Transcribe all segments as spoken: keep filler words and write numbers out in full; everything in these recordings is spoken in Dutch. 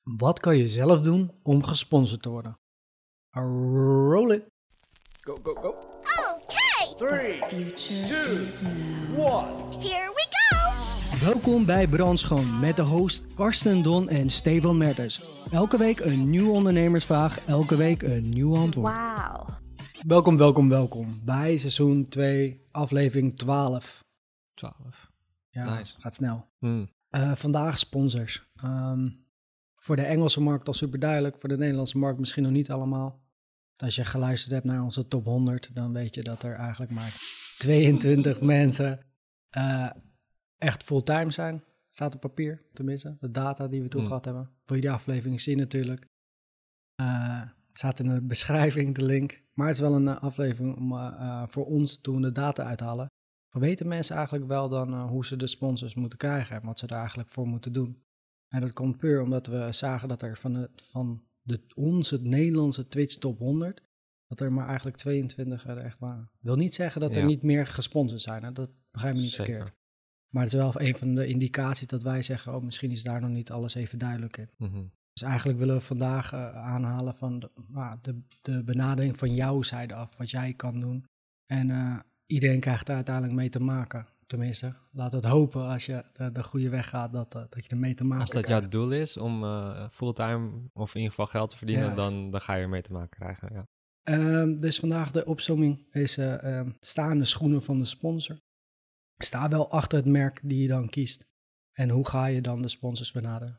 Wat kan je zelf doen om gesponsord te worden? Roll it. Go, go, go. Okay, Three, Future two, is now. one. here we go. Welkom bij Brandschoon met de host Karsten Don en Stefan Mertens. Elke week een nieuwe ondernemersvraag, elke week een nieuw antwoord. Wow. Welkom, welkom, welkom bij seizoen twee, aflevering twaalf. twaalf. Ja, Nice. gaat snel. Mm. Uh, vandaag sponsors. Um, voor de Engelse markt al super duidelijk, voor de Nederlandse markt misschien nog niet allemaal. Als je geluisterd hebt naar onze top honderd, dan weet je dat er eigenlijk maar tweeëntwintig mensen uh, echt fulltime zijn. Staat op papier, tenminste. De data die we toen Mm. gehad hebben. Wil je die aflevering zien natuurlijk. Uh, staat in de beschrijving, de link. Maar het is wel een uh, aflevering om, uh, uh, voor ons toen we de data uithalen. Weten mensen eigenlijk wel dan uh, hoe ze de sponsors moeten krijgen en wat ze er eigenlijk voor moeten doen. En dat komt puur omdat we zagen dat er van, de, van de, onze Nederlandse Twitch top honderd, dat er maar eigenlijk tweeëntwintig er echt waren. Wil niet zeggen dat er Ja. niet meer gesponsord zijn, hè? Dat begrijp me niet Zeker. verkeerd. Maar het is wel een van de indicaties dat wij zeggen, oh, misschien is daar nog niet alles even duidelijk in. Mm-hmm. Dus eigenlijk willen we vandaag uh, aanhalen van de, uh, de, de benadering van jouw zijde af, wat jij kan doen. En uh, iedereen krijgt er uiteindelijk mee te maken. Tenminste, laat het hopen als je de, de goede weg gaat, dat, uh, dat je er mee te maken Als dat krijgt. jouw doel is om uh, fulltime of in ieder geval geld te verdienen, Ja. dan, dan ga je er mee te maken krijgen. Ja. Um, dus vandaag de opzomming is uh, um, staan de schoenen van de sponsor. Sta wel achter het merk die je dan kiest. En hoe ga je dan de sponsors benaderen?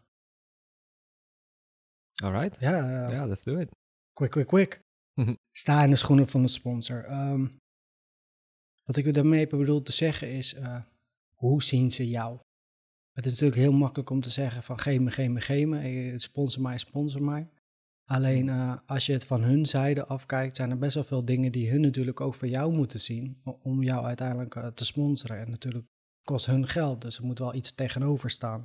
Alright. Ja, uh, Ja, yeah, let's do it. quick, quick, quick. Sta in de schoenen van de sponsor. Um, wat ik daarmee bedoel te zeggen is, uh, hoe zien ze jou? Het is natuurlijk heel makkelijk om te zeggen van geef me, geef me, geef me. Sponsor mij, sponsor mij. Alleen uh, als je het van hun zijde afkijkt, zijn er best wel veel dingen die hun natuurlijk ook voor jou moeten zien. Om jou uiteindelijk uh, te sponsoren. En natuurlijk kost hun geld, dus er moet wel iets tegenover staan.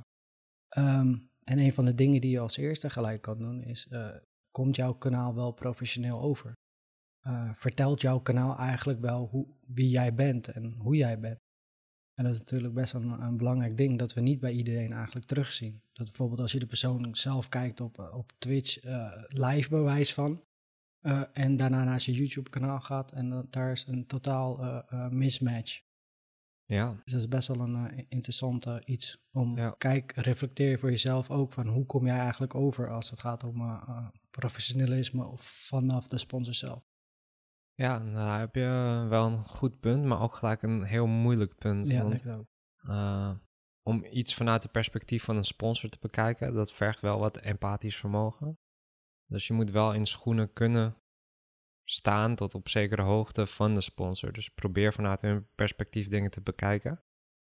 Um, en een van de dingen die je als eerste gelijk kan doen is, uh, komt jouw kanaal wel professioneel over? Uh, vertelt jouw kanaal eigenlijk wel hoe, wie jij bent en hoe jij bent? En dat is natuurlijk best een, een belangrijk ding dat we niet bij iedereen eigenlijk terugzien. Dat bijvoorbeeld als je de persoon zelf kijkt op, op Twitch, uh, live bewijs van. Uh, en daarna naar zijn YouTube kanaal gaat en uh, daar is een totaal uh, uh, mismatch. Ja. Dus dat is best wel een uh, interessant uh, iets. Om Ja. kijk, reflecteer voor jezelf ook van hoe kom jij eigenlijk over als het gaat om uh, uh, professionalisme of vanaf de sponsor zelf. Ja, nou, daar heb je wel een goed punt, maar ook gelijk een heel moeilijk punt. Ja, want, denk ik ook. uh, om iets vanuit het perspectief van een sponsor te bekijken, dat vergt wel wat empathisch vermogen. Dus je moet wel in schoenen kunnen staan tot op zekere hoogte van de sponsor. Dus probeer vanuit hun perspectief dingen te bekijken.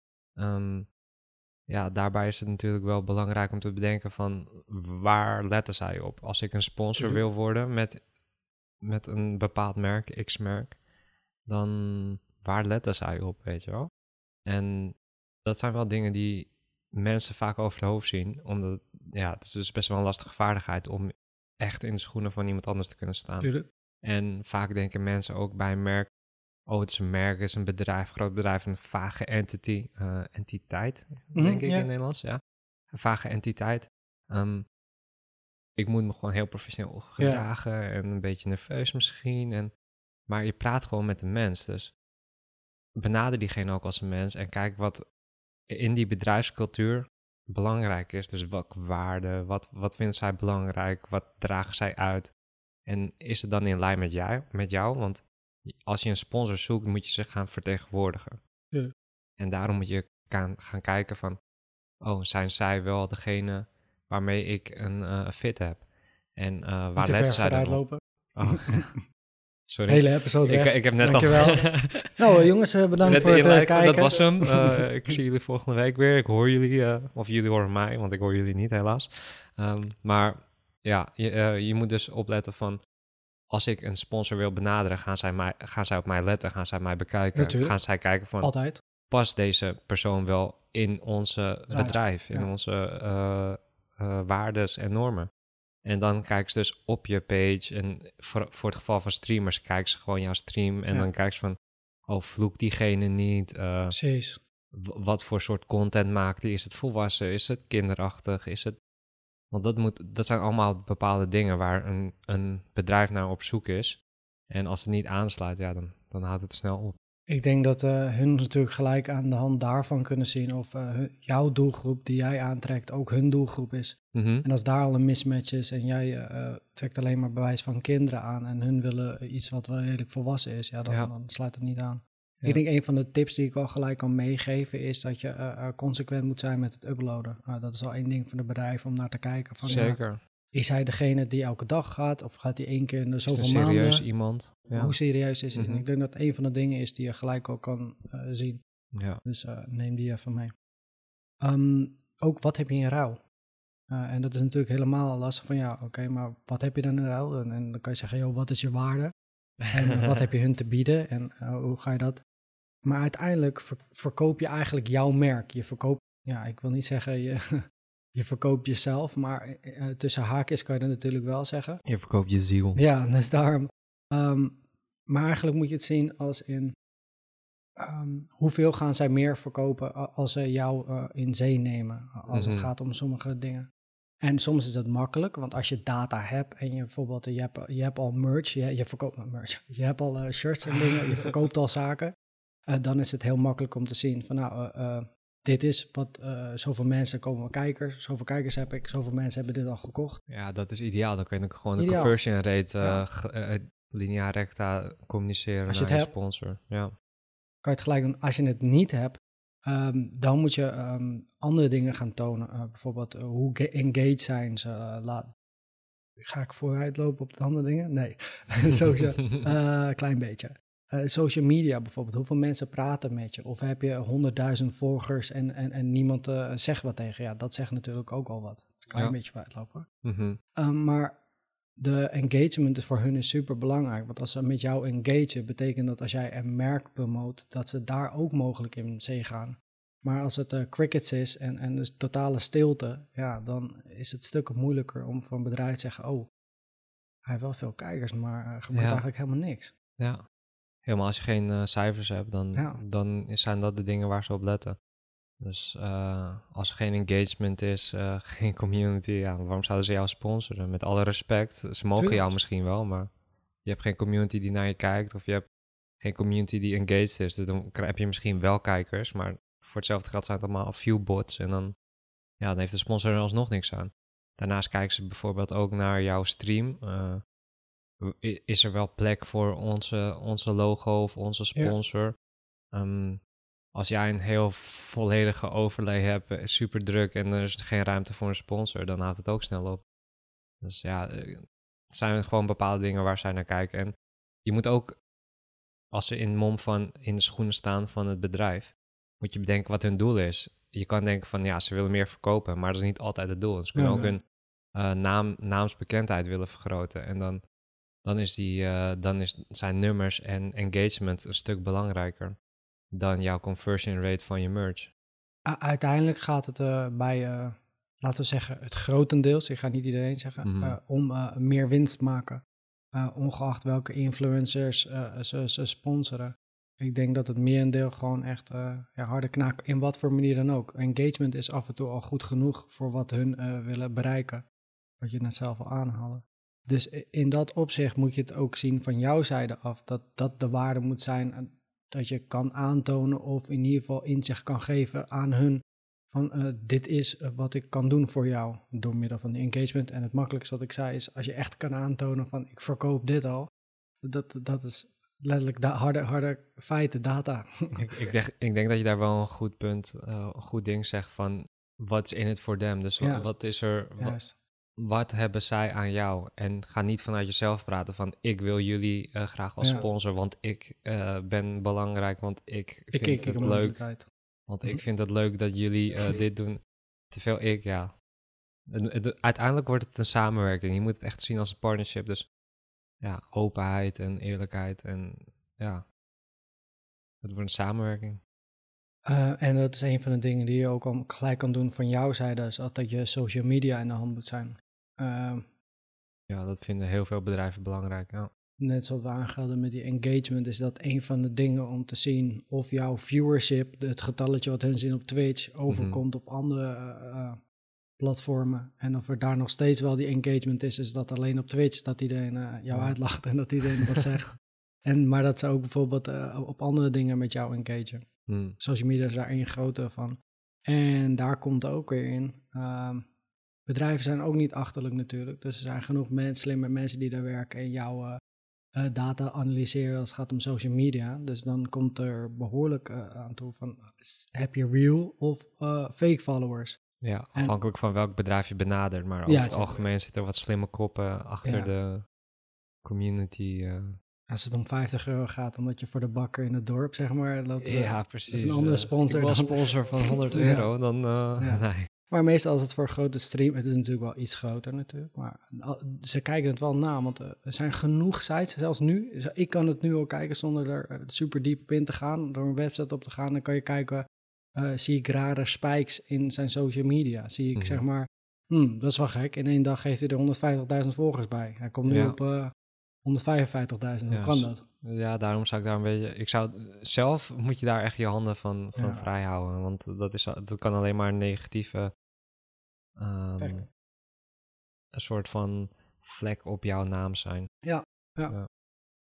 Um, ja, daarbij is het natuurlijk wel belangrijk om te bedenken van waar letten zij op. Als ik een sponsor wil worden met, met een bepaald merk, X-merk, dan waar letten zij op, weet je wel? En dat zijn wel dingen die mensen vaak over het hoofd zien, omdat ja, het is dus best wel een lastige vaardigheid om echt in de schoenen van iemand anders te kunnen staan. Tuurlijk. En vaak denken mensen ook bij een merk, oh, het is een merk, het is een bedrijf, groot bedrijf, een vage entity, uh, entiteit, Mhm, denk ik ja. in het Nederlands, ja. Een vage entiteit. Um, ik moet me gewoon heel professioneel gedragen ja. en een beetje nerveus misschien. En, maar je praat gewoon met een mens, dus benader diegene ook als een mens en kijk wat in die bedrijfscultuur belangrijk is. Dus welke waarden, wat, wat vinden zij belangrijk, wat dragen zij uit? En is het dan in lijn met jou? Met jou? Want als je een sponsor zoekt, moet je ze gaan vertegenwoordigen. Ja. En daarom moet je gaan, gaan kijken van, oh, zijn zij wel degene waarmee ik een uh, fit heb? En uh, waar letten zij dan op? Lopen. Oh, sorry. Hele episode ik, weg. ik heb net Dankjewel. al... nou jongens, bedankt net voor het uh, kijken. Dat was hem. Uh, ik zie jullie volgende week weer. Ik hoor jullie, uh, of jullie horen mij, want ik hoor jullie niet helaas. Um, maar ja, je, uh, je moet dus opletten van, als ik een sponsor wil benaderen, gaan zij, mij, gaan zij op mij letten, gaan zij mij bekijken. Natuurlijk. Gaan zij kijken van, Altijd. past deze persoon wel in onze Draai. bedrijf, in Ja. onze uh, uh, waardes en normen. En dan kijken ze dus op je page. En voor, voor het geval van streamers kijken ze gewoon jouw stream. En Ja. dan kijken ze van, oh, vloekt diegene niet? Uh, Precies. w- wat voor soort content maakt hij? Is het volwassen? Is het kinderachtig? Is het Want dat, moet, dat zijn allemaal bepaalde dingen waar een, een bedrijf naar op zoek is. En als het niet aansluit, ja, dan, dan houdt het snel op. Ik denk dat uh, hun natuurlijk gelijk aan de hand daarvan kunnen zien of uh, hun- jouw doelgroep die jij aantrekt ook hun doelgroep is. Mhm. En als daar al een mismatch is en jij uh, trekt alleen maar bewijs van kinderen aan en hun willen iets wat wel redelijk volwassen is, ja, dan, Ja. dan sluit het niet aan. Ja. Ik denk een van de tips die ik al gelijk kan meegeven is dat je uh, uh, consequent moet zijn met het uploaden. Uh, dat is al één ding van de bedrijven om naar te kijken. Van, ja, Zeker. is hij degene die elke dag gaat of gaat hij één keer in de Is het zoveel een serieus maanden? iemand? Ja. Hoe serieus is hij? Mhm. En ik denk dat een van de dingen is die je gelijk ook kan uh, zien. Ja. Dus uh, neem die even mee. Um, ook wat heb je in ruil? Uh, en dat is natuurlijk helemaal lastig van ja, oké, okay, maar wat heb je dan in ruil? En, en dan kan je zeggen, joh, wat is je waarde? En uh, wat heb je hun te bieden? En uh, hoe ga je dat? Maar uiteindelijk ver- verkoop je eigenlijk jouw merk. Je verkoopt, ja, ik wil niet zeggen je, je verkoopt jezelf, maar uh, tussen haakjes kan je dat natuurlijk wel zeggen. Je verkoopt je ziel. Ja, dus daarom. Um, maar eigenlijk moet je het zien als in um, hoeveel gaan zij meer verkopen als ze jou uh, in zee nemen, als Mhm. het gaat om sommige dingen. En soms is dat makkelijk, want als je data hebt en je bijvoorbeeld, je hebt, je hebt al merch, je, je verkoopt merch, je hebt al uh, shirts en dingen, je verkoopt al zaken, uh, dan is het heel makkelijk om te zien van nou, uh, uh, dit is wat, uh, zoveel mensen komen kijkers, zoveel kijkers heb ik, zoveel mensen hebben dit al gekocht. Ja, dat is ideaal. Dan kun je ook gewoon de Ideaal. conversion rate uh, Ja. ge- uh, linea recta communiceren Als je naar het je hebt. sponsor. Ja. Kan je het gelijk doen. Als je het niet hebt, um, dan moet je um, andere dingen gaan tonen. Uh, bijvoorbeeld uh, hoe ge- engaged zijn ze. Uh, laat... Ga ik vooruitlopen op de andere dingen? Nee, sowieso een uh, klein beetje. Uh, social media bijvoorbeeld, hoeveel mensen praten met je? Of heb je honderdduizend volgers en, en, en niemand uh, zegt wat tegen je? Ja, dat zegt natuurlijk ook al wat. Het is een klein Ja. beetje vooruitlopen. Mm-hmm. Um, maar de engagement is voor hun is super belangrijk. Want als ze met jou engagen, betekent dat als jij een merk promoot, dat ze daar ook mogelijk in zee gaan. Maar als het uh, crickets is en, en dus totale stilte, ja, dan is het stukken moeilijker om voor een bedrijf te zeggen, oh, hij heeft wel veel kijkers, maar er gebeurt Ja. eigenlijk helemaal niks. Ja. Helemaal als je geen uh, cijfers hebt, dan, Ja. dan zijn dat de dingen waar ze op letten. Dus uh, als er geen engagement is, uh, geen community, ja, waarom zouden ze jou sponsoren? Met alle respect, ze mogen Tuurlijk. jou misschien wel, maar je hebt geen community die naar je kijkt of je hebt geen community die engaged is. Dus dan heb je misschien wel kijkers, maar voor hetzelfde geld zijn het allemaal few bots en dan, ja, dan heeft de sponsor er alsnog niks aan. Daarnaast kijken ze bijvoorbeeld ook naar jouw stream. Uh, is er wel plek voor onze, onze logo of onze sponsor? Ja. Um, als jij een heel volledige overlay hebt, super druk en er is geen ruimte voor een sponsor, dan houdt het ook snel op. Dus ja, het zijn gewoon bepaalde dingen waar zij naar kijken. En je moet ook, als ze in mom van in de schoenen staan van het bedrijf, moet je bedenken wat hun doel is. Je kan denken van ja, ze willen meer verkopen, maar dat is niet altijd het doel. Ze kunnen ja, ook ja. hun uh, naam, naamsbekendheid willen vergroten. En dan, dan, is die, uh, dan is, zijn nummers en engagement een stuk belangrijker dan jouw conversion rate van je merch. U- uiteindelijk gaat het uh, bij, uh, laten we zeggen, het grotendeels, ik ga niet iedereen zeggen, mm-hmm. uh, om uh, meer winst maken. Uh, ongeacht welke influencers uh, ze, ze sponsoren. Ik denk dat het merendeel gewoon echt uh, ja, harde knaken, in wat voor manier dan ook. Engagement is af en toe al goed genoeg voor wat hun uh, willen bereiken. Wat je net zelf al aanhaalde. Dus in dat opzicht moet je het ook zien van jouw zijde af. Dat dat de waarde moet zijn dat je kan aantonen of in ieder geval inzicht kan geven aan hun. Van uh, dit is uh, wat ik kan doen voor jou door middel van die engagement. En het makkelijkste wat ik zei is als je echt kan aantonen van ik verkoop dit al. Dat, dat is letterlijk da- harde, harde feiten, data. ik, ik, denk, ik denk dat je daar wel een goed punt, uh, een goed ding zegt van what's in it for them. Dus ja. wat, wat is er, wat, wat hebben zij aan jou? En ga niet vanuit jezelf praten van ik wil jullie uh, graag als ja. sponsor, want ik uh, ben belangrijk, want ik vind ik, ik, het ik leuk. Want ik vind het leuk dat jullie uh, dit doen. Te veel ik, ja. Het, het, uiteindelijk wordt het een samenwerking. Je moet het echt zien als een partnership. Dus ja, openheid en eerlijkheid en ja, het wordt een samenwerking. Uh, en dat is een van de dingen die je ook al gelijk kan doen van jouw zijde, is dat je social media in de hand moet zijn. Uh, ja, dat vinden heel veel bedrijven belangrijk, ja. Net zoals we aangelden met die engagement, is dat een van de dingen om te zien of jouw viewership, het getalletje wat hun zien op Twitch, overkomt mm-hmm. op andere uh, platformen. En of er daar nog steeds wel die engagement is, is dat alleen op Twitch dat iedereen uh, jou Ja. uitlacht en dat iedereen wat zegt. En, maar dat ze ook bijvoorbeeld uh, op andere dingen met jou engagen. Hmm. Social media is daar één grote van. En daar komt ook weer in. Um, bedrijven zijn ook niet achterlijk natuurlijk. Dus er zijn genoeg mensen, slimme mensen die daar werken en jouw uh, uh, data analyseren als het gaat om social media. Dus dan komt er behoorlijk uh, aan toe van, heb je real of uh, fake followers? Ja, afhankelijk en, van welk bedrijf je benadert. Maar over ja, het algemeen zitten er wat slimme koppen achter ja. de community. Uh. Als het om vijftig euro gaat, omdat je voor de bakker in het dorp, zeg maar, loopt. Ja, precies. Dat is een andere sponsor. Ik was sponsor van honderd euro, ja. dan uh, ja. nee. Maar meestal als het voor grote stream, het is natuurlijk wel iets groter natuurlijk, maar ze kijken het wel na, want er zijn genoeg sites, zelfs nu, ik kan het nu al kijken zonder er super diep op in te gaan, door een website op te gaan, dan kan je kijken, uh, zie ik rare spikes in zijn social media, zie ik mm-hmm. zeg maar, hmm, dat is wel gek, in één dag heeft hij er honderdvijftigduizend volgers bij, hij komt nu ja. op uh, honderdvijfenvijftigduizend, hoe ja, kan dat? Ja, daarom zou ik daar een beetje... Ik zou zelf moet je daar echt je handen van, van ja. vrij houden. Want dat, is, dat kan alleen maar een negatieve... Um, een soort van vlek op jouw naam zijn. Ja, ja. ja.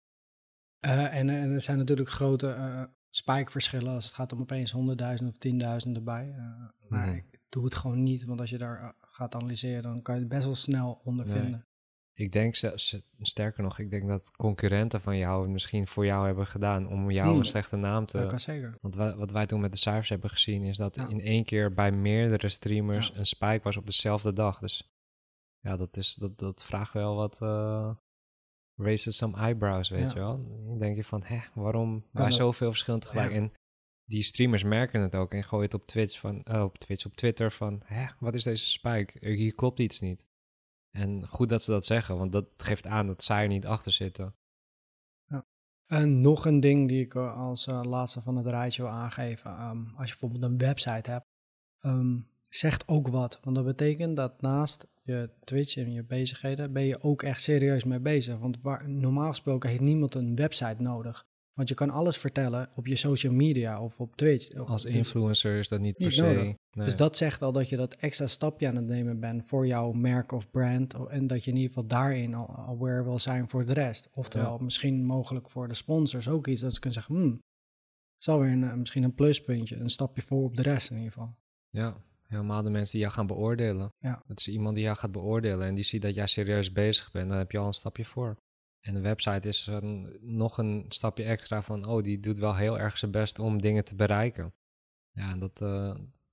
Uh, en, en er zijn natuurlijk grote uh, spikeverschillen als het gaat om opeens honderdduizend of tienduizend erbij. Uh, maar mm-hmm. ik doe het gewoon niet, want als je daar uh, gaat analyseren, dan kan je het best wel snel ondervinden. Nee. Ik denk, sterker nog, ik denk dat concurrenten van jou misschien voor jou hebben gedaan om jou hmm. een slechte naam te... Dat kan zeker. Want wa- wat wij toen met de cijfers hebben gezien is dat ja. in één keer bij meerdere streamers ja. een spike was op dezelfde dag. Dus ja, dat, is, dat, dat vraagt wel wat... Uh, raises some eyebrows, weet ja. je wel. Dan denk je van, hè, waarom kan bij dat? Zoveel verschillen tegelijk? Ja. En die streamers merken het ook en gooien het op Twitch, van, uh, op, Twitch op Twitter van, hè, wat is deze spike? Hier klopt iets niet. En goed dat ze dat zeggen, want dat geeft aan dat zij er niet achter zitten. Ja. En nog een ding die ik als uh, laatste van het rijtje wil aangeven. Um, als je bijvoorbeeld een website hebt, um, zegt ook wat. Want dat betekent dat naast je Twitch en je bezigheden ben je ook echt serieus mee bezig. Want waar, normaal gesproken heeft niemand een website nodig. Want je kan alles vertellen op je social media of op Twitch. Als influencer is dat niet, niet per se. Nee. Dus dat zegt al dat je dat extra stapje aan het nemen bent voor jouw merk of brand. En dat je in ieder geval daarin al aware wil zijn voor de rest. Oftewel ja. misschien mogelijk voor de sponsors ook iets dat ze kunnen zeggen, hmm, dat is alweer een, misschien een pluspuntje, een stapje voor op de rest in ieder geval. Ja, helemaal de mensen die jou gaan beoordelen. Ja. Dat is iemand die jou gaat beoordelen en die ziet dat jij serieus bezig bent, dan heb je al een stapje voor. En een website is een, nog een stapje extra van, oh, die doet wel heel erg zijn best om dingen te bereiken. Ja, dat, uh,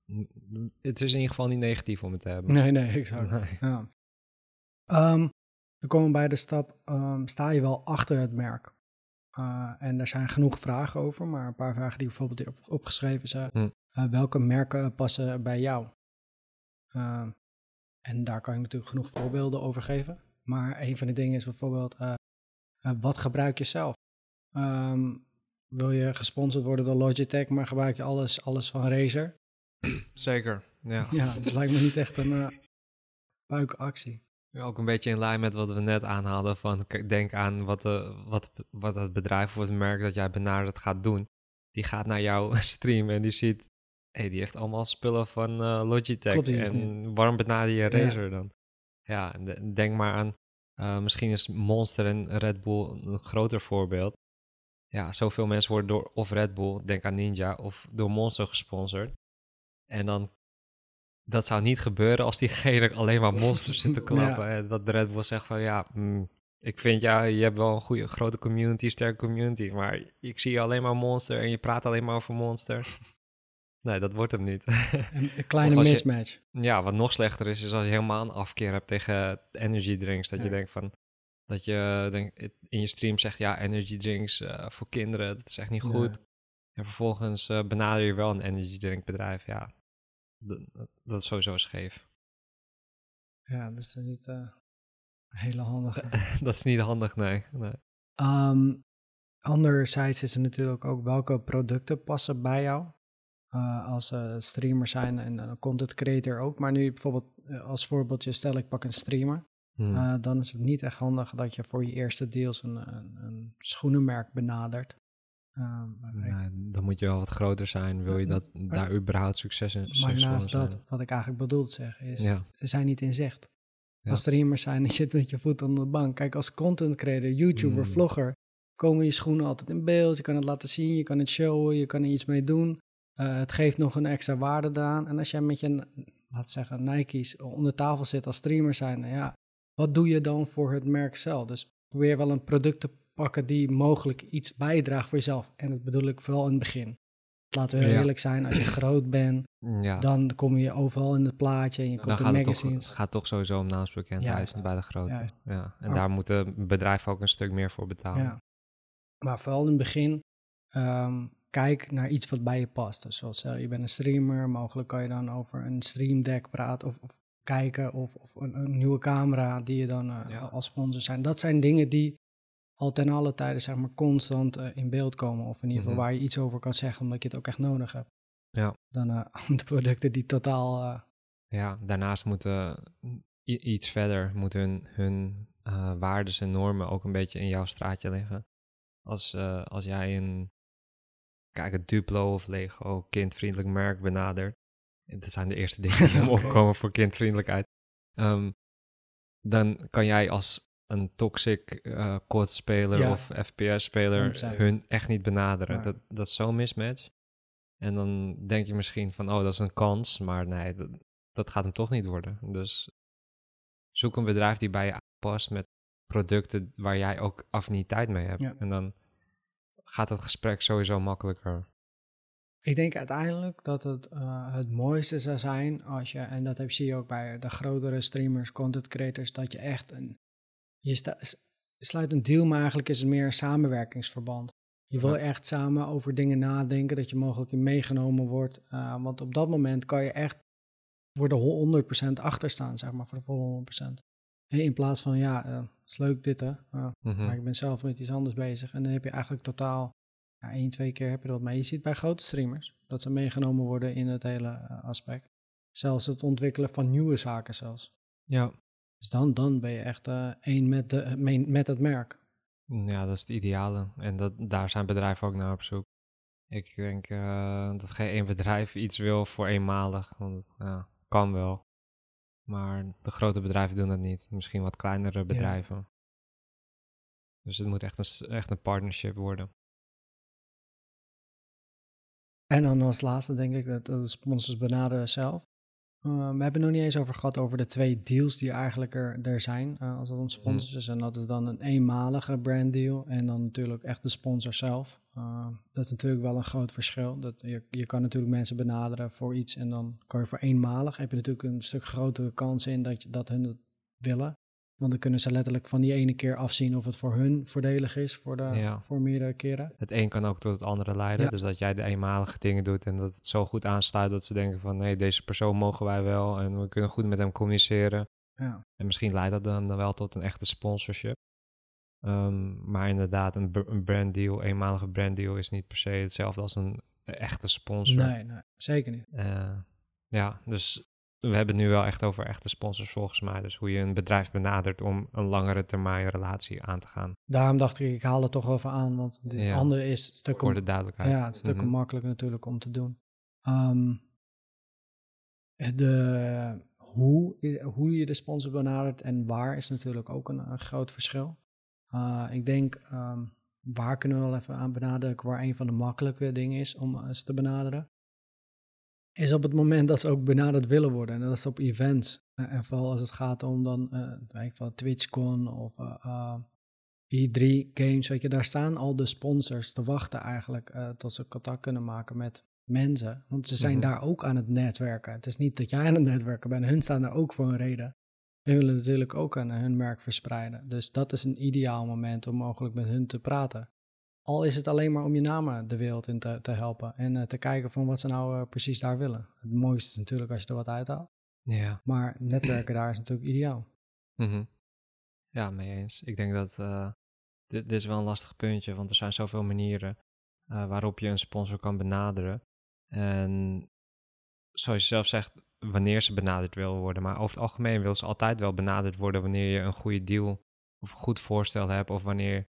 het is in ieder geval niet negatief om het te hebben. Nee, nee, exact. Nee. Ja. Um, dan komen we bij de stap, um, sta je wel achter het merk? Uh, en er zijn genoeg vragen over, maar een paar vragen die bijvoorbeeld op, opgeschreven zijn. Hm. Uh, welke merken passen bij jou? Uh, en daar kan je natuurlijk genoeg voorbeelden over geven. Maar een van de dingen is bijvoorbeeld, uh, uh, wat gebruik je zelf? Um, wil je gesponsord worden door Logitech, maar gebruik je alles, alles van Razer? Zeker, ja. Ja, dat lijkt me niet echt een uh, buikactie. Ook een beetje in lijn met wat we net aanhaalden van, denk aan wat, de, wat, wat het bedrijf of het merk dat jij benadert gaat doen. Die gaat naar jouw stream en die ziet, hé, hey, die heeft allemaal spullen van uh, Logitech. Klopt, en niet. Waarom benader je Razer ja. dan? Ja, denk maar aan, uh, misschien is Monster en Red Bull een groter voorbeeld. Ja, zoveel mensen worden door of Red Bull, denk aan Ninja, of door Monster gesponsord. En dan, dat zou niet gebeuren als diegene alleen maar Monsters zit te klappen. Ja. En dat de Red Bull zegt van, ja, mm, ik vind ja, je hebt wel een goede, grote community, sterke community, maar ik zie je alleen maar Monster en je praat alleen maar over Monster. Nee, dat wordt hem niet. Een, een kleine mismatch. Je, ja, wat nog slechter is, is als je helemaal een afkeer hebt tegen energy drinks. Dat ja. je denkt van, dat je denk, in je stream zegt, ja, energy drinks uh, voor kinderen, dat is echt niet goed. Ja. En vervolgens uh, benader je wel een energy drink bedrijf. Ja, dat, dat is sowieso scheef. Ja, dat is niet uh, hele handig. Dat is niet handig, nee. nee. Um, anderzijds is er natuurlijk ook welke producten passen bij jou. Uh, als uh, streamer zijn en uh, content creator ook. Maar nu bijvoorbeeld uh, als voorbeeldje, stel ik pak een streamer. Hmm. Uh, dan is het niet echt handig dat je voor je eerste deals een, een, een schoenenmerk benadert. Um, maar, ik- Nou, dan moet je wel wat groter zijn. Wil je dat Maar- daar überhaupt succes in maar succesvol naast zijn? dat, wat ik eigenlijk bedoel te zeggen, is, Ja, ze zijn niet in zicht. Ja. Als streamers zijn, je zit met je voet onder de bank. Kijk, als content creator, YouTuber, Mm. vlogger, komen je schoenen altijd in beeld. Je kan het laten zien, je kan het showen, je kan er iets mee doen. Uh, het geeft nog een extra waarde aan. En als jij met je, laten we zeggen, Nike's onder tafel zit als streamer zijn, ja, wat doe je dan voor het merk zelf? Dus probeer wel een product te pakken die mogelijk iets bijdraagt voor jezelf. En dat bedoel ik vooral in het begin. Laten we heel Ja. eerlijk zijn, als je groot bent, ja. dan kom je overal in het plaatje en je dan komt in gaat het, toch, magazines. gaat toch sowieso om naamsbekendheid Juist. bij de grote. Juist. Ja. En Maar- daar moeten bedrijven ook een stuk meer voor betalen. Ja. Maar vooral in het begin, um, kijk naar iets wat bij je past. Dus zoals stel, je bent een streamer, mogelijk kan je dan over een stream deck praten of, of kijken of, of een, een nieuwe camera die je dan uh, Ja. als sponsor zijn. Dat zijn dingen die al ten alle tijde zeg maar constant uh, in beeld komen. Of in ieder geval Mhm. waar je iets over kan zeggen omdat je het ook echt nodig hebt. Ja. Dan uh, de producten die totaal... Uh, Ja, daarnaast moeten i- iets verder moeten hun, hun uh, waardes en normen ook een beetje in jouw straatje liggen. Als, uh, als jij een, kijk, het Duplo of Lego kindvriendelijk merk benadert. Dat zijn de eerste dingen die Oké. opkomen voor kindvriendelijkheid. Um, dan kan jij als een toxic uh, C O D-speler Ja. of F P S-speler honderd procent. hun echt niet benaderen. Nee. Dat, dat is zo'n mismatch. En dan denk je misschien van, oh, dat is een kans. Maar nee, dat, dat gaat hem toch niet worden. Dus zoek een bedrijf die bij je aanpast met producten waar jij ook affiniteit mee hebt. Ja. En dan gaat het gesprek sowieso makkelijker. Ik denk uiteindelijk dat het uh, het mooiste zou zijn als je, en dat heb, zie je ook bij de grotere streamers, content creators, dat je echt een, je sta, sluit een deal, maar eigenlijk is het meer een samenwerkingsverband. Je wil Ja. echt samen over dingen nadenken, dat je mogelijk in meegenomen wordt. Uh, want op dat moment kan je echt voor de honderd procent achter staan, zeg maar, voor de volle honderd procent. En in plaats van, ja, uh, is leuk dit hè, uh, Mm-hmm. maar ik ben zelf met iets anders bezig. En dan heb je eigenlijk totaal... Ja, één, twee keer heb je dat mee. Je ziet bij grote streamers dat ze meegenomen worden in het hele uh, aspect. Zelfs het ontwikkelen van nieuwe zaken zelfs. Ja. Dus dan, dan ben je echt uh, één met, de, met het merk. Ja, dat is het ideale. En dat, daar zijn bedrijven ook naar op zoek. Ik denk uh, dat geen één bedrijf iets wil voor eenmalig. Want het ja, kan wel. Maar de grote bedrijven doen dat niet. Misschien wat kleinere bedrijven. Ja. Dus het moet echt een, echt een partnership worden. En dan als laatste denk ik dat de sponsors benaderen zelf. Uh, we hebben het nog niet eens over gehad over de twee deals die eigenlijk er, er zijn uh, als het om sponsors is. En dat is dan een eenmalige branddeal en dan natuurlijk echt de sponsor zelf. Uh, dat is natuurlijk wel een groot verschil. Dat je, je kan natuurlijk mensen benaderen voor iets en dan kan je voor eenmalig. Heb je natuurlijk een stuk grotere kans in dat, je, dat hun het willen. Want dan kunnen ze letterlijk van die ene keer afzien of het voor hun voordelig is voor, de, ja. voor meerdere keren. Het een kan ook tot het andere leiden. Ja. Dus dat jij de eenmalige dingen doet en dat het zo goed aansluit dat ze denken van nee, deze persoon mogen wij wel en we kunnen goed met hem communiceren. Ja. En misschien leidt dat dan, dan wel tot een echte sponsorship. Um, maar inderdaad, een, b- een branddeal, eenmalige branddeal is niet per se hetzelfde als een echte sponsor. Nee, nee, zeker niet. Uh, ja, dus we hebben het nu wel echt over echte sponsors volgens mij. Dus hoe je een bedrijf benadert om een langere termijn relatie aan te gaan. Daarom dacht ik, ik haal het toch even aan, want de ja. andere is een stuk voor de duidelijkheid. Ja, het is stukken mm-hmm. makkelijk natuurlijk om te doen. Um, de, hoe, hoe je de sponsor benadert en waar is natuurlijk ook een, een groot verschil. Uh, ik denk, um, waar kunnen we wel even aan benadrukken, waar een van de makkelijke dingen is om uh, ze te benaderen, is op het moment dat ze ook benaderd willen worden. En dat is op events. Uh, en vooral als het gaat om dan, uh, van TwitchCon of uh, uh, E drie games, weet je, daar staan al de sponsors te wachten eigenlijk uh, tot ze contact kunnen maken met mensen. Want ze zijn mm-hmm. daar ook aan het netwerken. Het is niet dat jij aan het netwerken bent, hun staan daar ook voor een reden. En willen natuurlijk ook aan hun merk verspreiden. Dus dat is een ideaal moment om mogelijk met hun te praten. Al is het alleen maar om je namen de wereld in te, te helpen en uh, te kijken van wat ze nou uh, precies daar willen. Het mooiste is natuurlijk als je er wat uithaalt. Ja. Maar netwerken daar is natuurlijk ideaal. Mm-hmm. Ja, mee eens. Ik denk dat uh, dit, dit is wel een lastig puntje, want er zijn zoveel manieren uh, waarop je een sponsor kan benaderen. En zoals je zelf zegt, wanneer ze benaderd willen worden. Maar over het algemeen wil ze altijd wel benaderd worden wanneer je een goede deal of een goed voorstel hebt of wanneer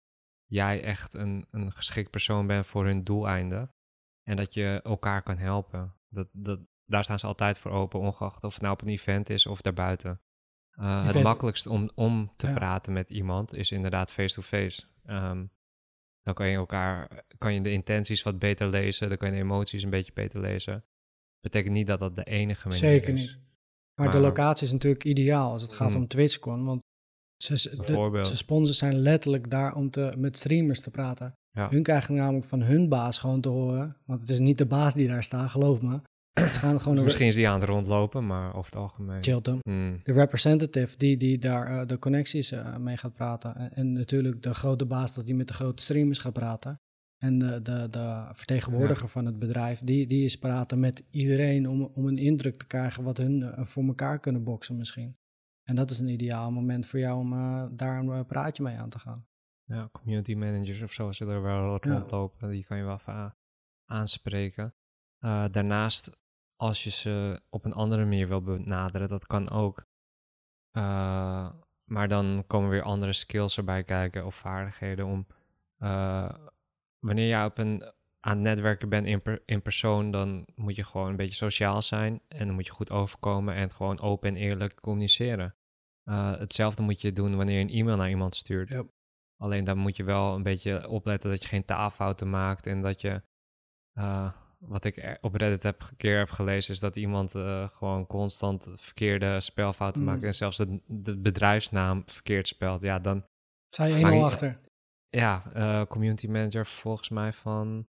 jij echt een, een geschikt persoon bent voor hun doeleinden. En dat je elkaar kan helpen. Dat, dat, daar staan ze altijd voor open, ongeacht of het nou op een event is of daarbuiten. Uh, het Event- makkelijkst om, om te Ja. praten met iemand is inderdaad face-to-face. Um, dan kan je elkaar, kan je de intenties wat beter lezen, dan kan je de emoties een beetje beter lezen. Betekent niet dat dat de enige manier Zeker is. niet. Maar, de Maar- locatie is natuurlijk ideaal als het gaat Hmm. om TwitchCon. Want ze, ze- de, Bijvoorbeeld. ze sponsors zijn letterlijk daar om te, met streamers te praten. Ja. Hun krijgen namelijk van hun baas gewoon te horen. Want het is niet de baas die daar staat, geloof me. Ze gaan gewoon Misschien is die aan het rondlopen, maar over het algemeen. Chilton. Hmm. De representative die, die daar uh, de connecties uh, mee gaat praten. En, en natuurlijk de grote baas dat die met de grote streamers gaat praten. En de, de, de vertegenwoordiger Ja. van het bedrijf, die, die is praten met iedereen om, om een indruk te krijgen wat hun uh, voor elkaar kunnen boksen misschien. En dat is een ideaal moment voor jou om uh, daar een uh, praatje mee aan te gaan. Ja, community managers of zo zullen er wel rondlopen. Die kan je wel even a- aanspreken. Uh, daarnaast, als je ze op een andere manier wil benaderen, dat kan ook. Uh, maar dan komen weer andere skills erbij kijken of vaardigheden om... Uh, wanneer je op een, aan het netwerken bent in, per, in persoon, dan moet je gewoon een beetje sociaal zijn. En dan moet je goed overkomen en gewoon open en eerlijk communiceren. Uh, hetzelfde moet je doen wanneer je een e-mail naar iemand stuurt. Yep. Alleen dan moet je wel een beetje opletten dat je geen taalfouten maakt. En dat je, uh, wat ik op Reddit heb, een keer heb gelezen, is dat iemand uh, gewoon constant verkeerde spelfouten Mm. maakt. En zelfs de, de bedrijfsnaam verkeerd spelt. Ja, dan... Sta je één nul achter? Ja, uh, community manager volgens mij van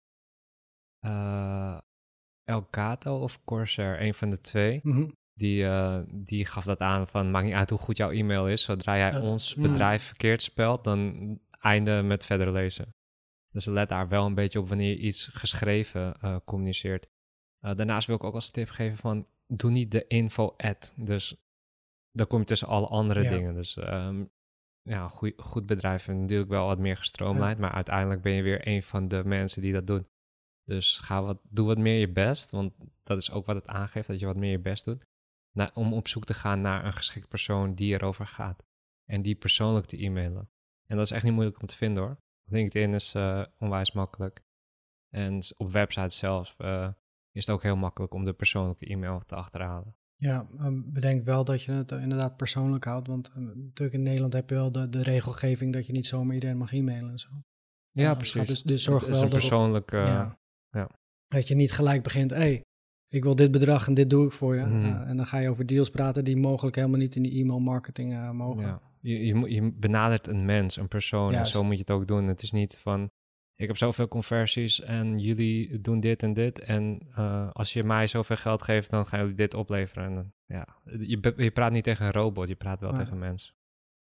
uh, Elgato of Corsair, een van de twee. Mm-hmm. Die, uh, die gaf dat aan van, maakt niet uit hoe goed jouw e-mail is. Zodra jij dat, ons mm. bedrijf verkeerd spelt, dan einde met verder lezen. Dus let daar wel een beetje op wanneer je iets geschreven uh, communiceert. Uh, daarnaast wil ik ook als tip geven van, doe niet de info-ad. Dus dan kom je tussen alle andere ja. dingen. Dus um, ja, goed, goed bedrijf en natuurlijk wel wat meer gestroomlijnd. Ja. Maar uiteindelijk ben je weer een van de mensen die dat doen. Dus ga wat, doe wat meer je best. Want dat is ook wat het aangeeft, dat je wat meer je best doet. Na, om op zoek te gaan naar een geschikt persoon die erover gaat. En die persoonlijk te e-mailen. En dat is echt niet moeilijk om te vinden hoor. LinkedIn is uh, onwijs makkelijk. En op websites zelf uh, is het ook heel makkelijk om de persoonlijke e-mail te achterhalen. Ja, um, bedenk wel dat je het uh, inderdaad persoonlijk houdt. Want uh, natuurlijk in Nederland heb je wel de, de regelgeving dat je niet zomaar iedereen mag e-mailen en zo. Ja, uh, precies. Dus, dus zorg het is wel een dat persoonlijke... op, uh, ja, ja. Dat je niet gelijk begint, hé, hey, ik wil dit bedrag en dit doe ik voor je. Hmm. Uh, en dan ga je over deals praten die mogelijk helemaal niet in die e-mail marketing uh, mogen. Ja. Je, je, je benadert een mens, een persoon. Juist. En zo moet je het ook doen. Het is niet van, ik heb zoveel conversies en jullie doen dit en dit. En uh, als je mij zoveel geld geeft, dan gaan jullie dit opleveren. En, uh, ja. je, je praat niet tegen een robot, je praat wel maar, tegen een mens.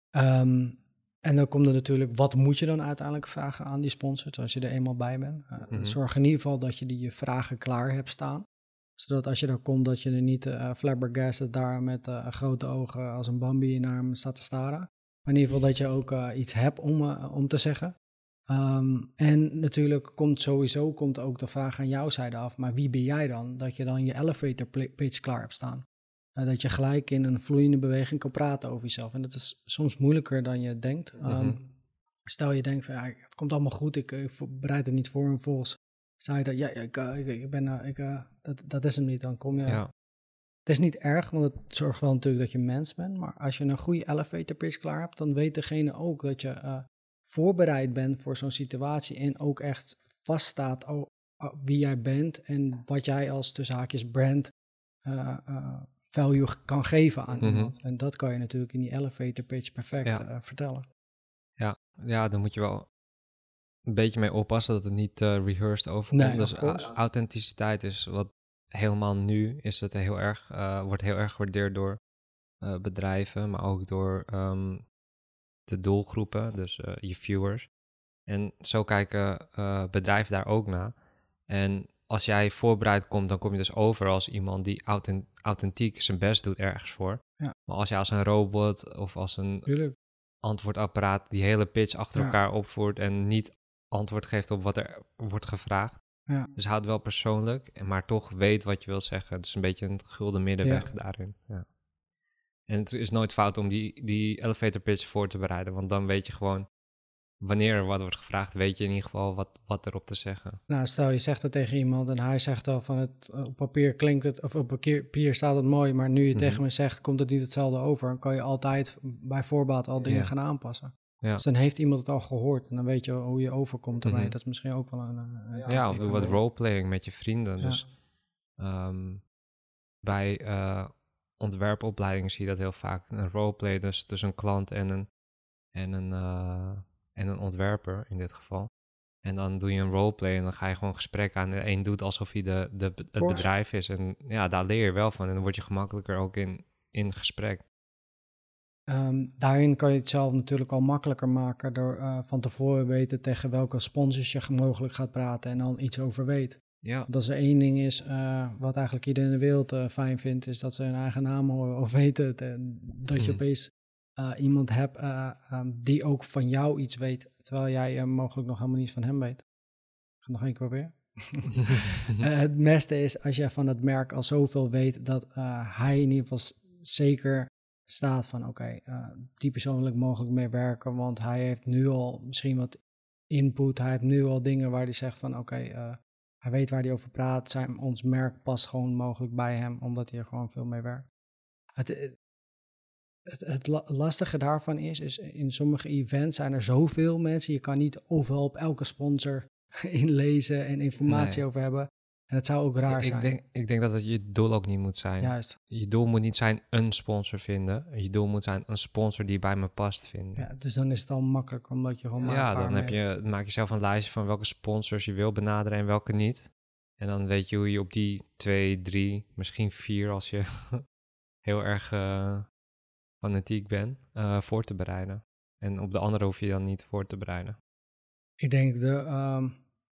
Um, en dan komt er natuurlijk, wat moet je dan uiteindelijk vragen aan die sponsors als je er eenmaal bij bent? Uh, mm-hmm. Zorg in ieder geval dat je die vragen klaar hebt staan. Zodat als je daar komt, dat je er niet uh, flabbergasted daar met uh, grote ogen als een Bambi naar hem staat te staren. Maar in ieder geval dat je ook uh, iets hebt om, uh, om te zeggen. Um, en natuurlijk komt sowieso komt ook de vraag aan jouw zijde af, maar wie ben jij dan? Dat je dan je elevator pitch klaar hebt staan. Uh, dat je gelijk in een vloeiende beweging kan praten over jezelf. En dat is soms moeilijker dan je denkt. Um, mm-hmm. Stel je denkt, van, ja, het komt allemaal goed, ik, ik bereid het niet voor. En volgens zei je dat, ja, ik, ik, ik ben, uh, ik, uh, dat, dat is hem niet. Dan kom je... Ja. Het is niet erg, want het zorgt wel natuurlijk dat je mens bent. Maar als je een goede elevator pitch klaar hebt, dan weet degene ook dat je uh, voorbereid bent voor zo'n situatie. En ook echt vaststaat oh, oh, wie jij bent en wat jij als tussen haakjes brand uh, uh, value kan geven aan mm-hmm. iemand. En dat kan je natuurlijk in die elevator pitch perfect ja. uh, vertellen. Ja. ja, dan moet je wel een beetje mee oppassen dat het niet uh, rehearsed overkomt. Nee, dus a- authenticiteit is wat helemaal nu is het heel erg, uh, wordt heel erg gewaardeerd door uh, bedrijven, maar ook door um, de doelgroepen, dus uh, je viewers. En zo kijken uh, bedrijven daar ook naar. En als jij voorbereid komt, dan kom je dus over als iemand die authent- authentiek zijn best doet ergens voor. Ja. Maar als je als een robot of als een Tuurlijk. antwoordapparaat die hele pitch achter ja. elkaar opvoert en niet antwoord geeft op wat er wordt gevraagd. Ja. Dus houd het wel persoonlijk, maar toch weet wat je wil zeggen. Het is een beetje een gulden middenweg ja. daarin. Ja. En het is nooit fout om die, die elevator pitch voor te bereiden, want dan weet je gewoon wanneer er wat wordt gevraagd, weet je in ieder geval wat, wat erop te zeggen. Nou, stel je zegt het tegen iemand en hij zegt al van het op papier klinkt het, of op papier staat het mooi, maar nu je Mhm. tegen me zegt, komt het niet hetzelfde over. Dan kan je altijd bij voorbaat al dingen Ja. gaan aanpassen. Ja. Dus dan heeft iemand het al gehoord en dan weet je hoe je overkomt ermee. Mhm. Dat is misschien ook wel een... een Ja, tip of die doe wat kan- roleplaying met je vrienden. Ja. Dus ehm, bij eh, ontwerpopleidingen zie je dat heel vaak. Een roleplay dus tussen een klant en een, en, een, eh, en een ontwerper in dit geval. En dan doe je een roleplay en dan ga je gewoon gesprek aan. De een doet alsof hij de, de, het course. bedrijf is. En ja, daar leer je wel van. En dan word je gemakkelijker ook in, in gesprek. Ehm, daarin kan je het zelf natuurlijk al makkelijker maken door eh, van tevoren weten tegen welke sponsors je mogelijk gaat praten en dan iets over weet. Ja. Want als er één ding is uh, wat eigenlijk iedereen in de wereld uh, fijn vindt, is dat ze hun eigen naam horen of weten het. En dat je Mhm. opeens uh, iemand hebt uh, um, die ook van jou iets weet, terwijl jij uh, mogelijk nog helemaal niet van hem weet. Ik ga nog één keer proberen. uh, het beste is als je van het merk al zoveel weet dat uh, hij in ieder geval s- zeker staat van oké, okay, uh, die persoon wil ik mogelijk mee werken, want hij heeft nu al misschien wat input, hij heeft nu al dingen waar hij zegt van oké, okay, uh, hij weet waar hij over praat, zijn, ons merk past gewoon mogelijk bij hem, omdat hij er gewoon veel mee werkt. Het, het, het, het lastige daarvan is, is in sommige events zijn er zoveel mensen, je kan niet overal op elke sponsor inlezen en informatie Nee. over hebben. En het zou ook raar ik, zijn. denk, ik denk dat het je doel ook niet moet zijn. Juist. Je doel moet niet zijn een sponsor vinden. Je doel moet zijn een sponsor die bij me past vinden. Ja, dus dan is het al makkelijk, omdat je gewoon maar Ja, een paar dan heb mee- je, maak je zelf een lijstje van welke sponsors je wil benaderen en welke niet. En dan weet je hoe je op die twee, drie, misschien vier, als je heel erg uh, fanatiek bent, uh, voor te bereiden. En op de andere hoef je dan niet voor te bereiden. Ik denk de, um,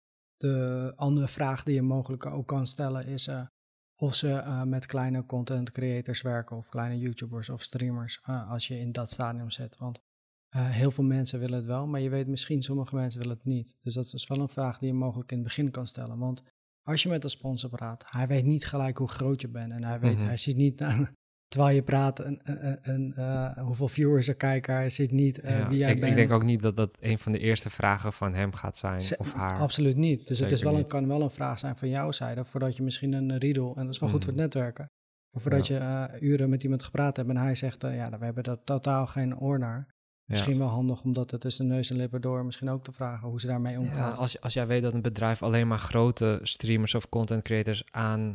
de andere vraag die je mogelijk ook kan stellen is uh, of ze uh, met kleine content creators werken of kleine YouTubers of streamers uh, als je in dat stadium zit. Want uh, heel veel mensen willen het wel, maar je weet misschien sommige mensen willen het niet. Dus dat is wel een vraag die je mogelijk in het begin kan stellen. Want als je met een sponsor praat, hij weet niet gelijk hoe groot je bent en hij, weet, Mhm. hij ziet niet uh, terwijl je praat een, een, een, uh, hoeveel viewers er kijken, hij ziet niet uh, Ja, wie jij ik, bent. ik denk ook niet dat dat een van de eerste vragen van hem gaat zijn Z- of haar. Absoluut niet. Dus het is Zeker wel een, niet. kan wel een vraag zijn van jouw zijde, voordat je misschien een riedel, en dat is wel goed voor het Mhm. netwerken, maar voordat je uh, uren met iemand gepraat hebt en hij zegt, uh, ja, we hebben er totaal geen oor naar. Misschien Ja. wel handig om dat er tussen neus en lippen door misschien ook te vragen hoe ze daarmee omgaan. Ja, als, als jij weet dat een bedrijf alleen maar grote streamers of content creators aan,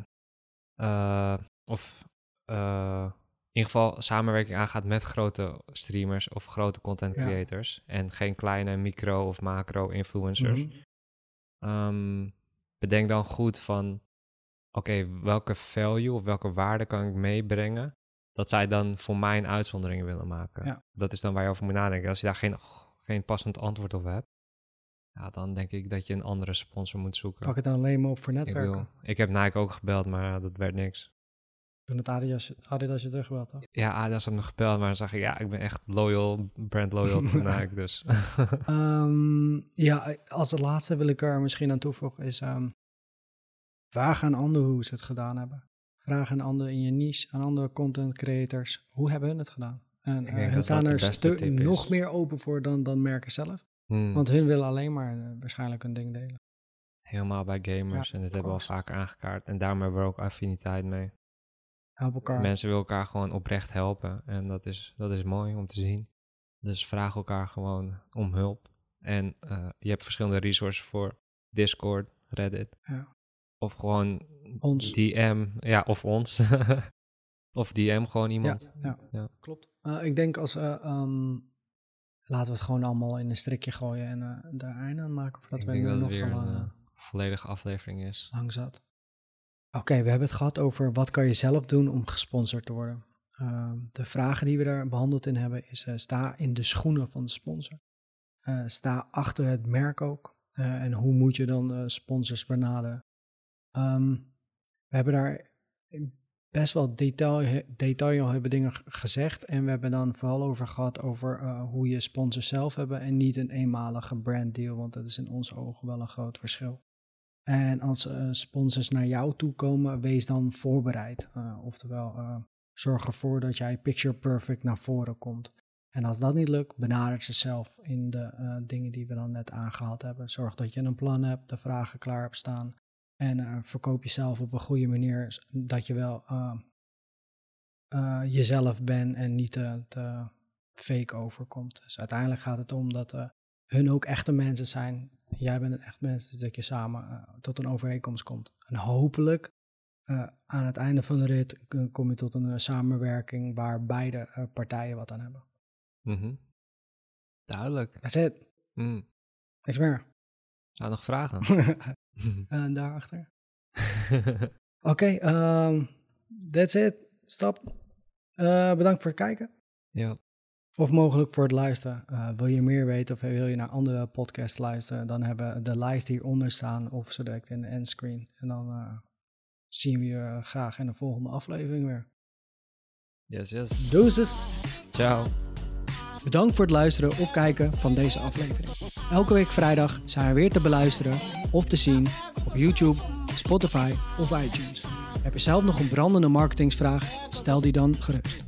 uh, of uh, in ieder geval samenwerking aangaat met grote streamers of grote content Ja. creators en geen kleine micro of macro influencers, Mhm. um, bedenk dan goed van, oké, okay, welke value of welke waarde kan ik meebrengen dat zij dan voor mij een uitzondering willen maken. Ja. Dat is dan waar je over moet nadenken. Als je daar geen, geen passend antwoord op hebt, ja, dan denk ik dat je een andere sponsor moet zoeken. Pak het dan alleen maar op voor Ik, netwerken. wil, ik heb Nike ook gebeld, maar dat werd niks. Toen het Adidas, Adidas je teruggebeld had. Ja, Adidas had me gebeld, maar dan zag ik, ja, ik ben echt loyal, brand loyal to Nike, dus. um, ja, als het laatste wil ik er misschien aan toevoegen is, um, vraag aan anderen hoe ze het gedaan hebben. Vraag aan anderen in je niche, aan andere content creators, hoe hebben hun het gedaan? En Ik uh, denk hun dat staan dat er de beste stu- tip is. nog meer open voor dan, dan merken zelf. Hmm. Want hun willen alleen maar uh, waarschijnlijk een ding delen. Helemaal bij gamers, Ja, en dit of hebben we al course. vaker aangekaart. En daarom hebben we er ook affiniteit mee. Help elkaar. Mensen willen elkaar gewoon oprecht helpen. En dat is, dat is mooi om te zien. Dus vraag elkaar gewoon om hulp. En uh, je hebt verschillende resources voor. Discord, Reddit. Ja. Of gewoon Ons. D M. Ja, of ons. Of D M gewoon iemand. Ja, ja. Ja. Klopt. Uh, ik denk als, uh, um, laten we het gewoon allemaal in een strikje gooien en uh, daar einde aan maken. Voordat Ik we denk nu dat nog het te weer lang, een uh, uh, volledige aflevering is. lang zat. Oké, okay, we hebben het gehad over wat kan je zelf doen om gesponsord te worden. Uh, de vragen die we daar behandeld in hebben is, uh, sta in de schoenen van de sponsor. Uh, sta achter het merk ook. Uh, en hoe moet je dan uh, sponsors benaderen? Um, we hebben daar best wel detail, detail hebben dingen gezegd. En we hebben dan vooral over gehad over uh, hoe je sponsors zelf hebben en niet een eenmalige branddeal. Want dat is in onze ogen wel een groot verschil. En als uh, sponsors naar jou toe komen, wees dan voorbereid. Uh, oftewel, uh, zorg ervoor dat jij picture perfect naar voren komt. En als dat niet lukt, benader ze zelf in de uh, dingen die we dan net aangehaald hebben. Zorg dat je een plan hebt, de vragen klaar hebt staan. En uh, verkoop jezelf op een goede manier, dat je wel uh, uh, jezelf bent en niet te, te fake overkomt. Dus uiteindelijk gaat het om dat uh, hun ook echte mensen zijn. Jij bent een echt mens, dus dat je samen uh, tot een overeenkomst komt. En hopelijk uh, aan het einde van de rit uh, kom je tot een uh, samenwerking waar beide uh, partijen wat aan hebben. Mm-hmm. Duidelijk. That's it. Mm. Niks meer. Nou, nog vragen? En daarachter. Oké, okay, um, that's it. Stop. Uh, bedankt voor het kijken. Ja. Of mogelijk voor het luisteren. Uh, wil je meer weten of wil je naar andere podcasts luisteren, dan hebben we de lijst hieronder staan of zo direct in de endscreen. En dan uh, zien we je graag in de volgende aflevering weer. Yes, yes. Doezus. Ciao. Bedankt voor het luisteren of kijken van deze aflevering. Elke week vrijdag zijn we weer te beluisteren of te zien op YouTube, Spotify of iTunes. Heb je zelf nog een brandende marketingsvraag? Stel die dan gerust.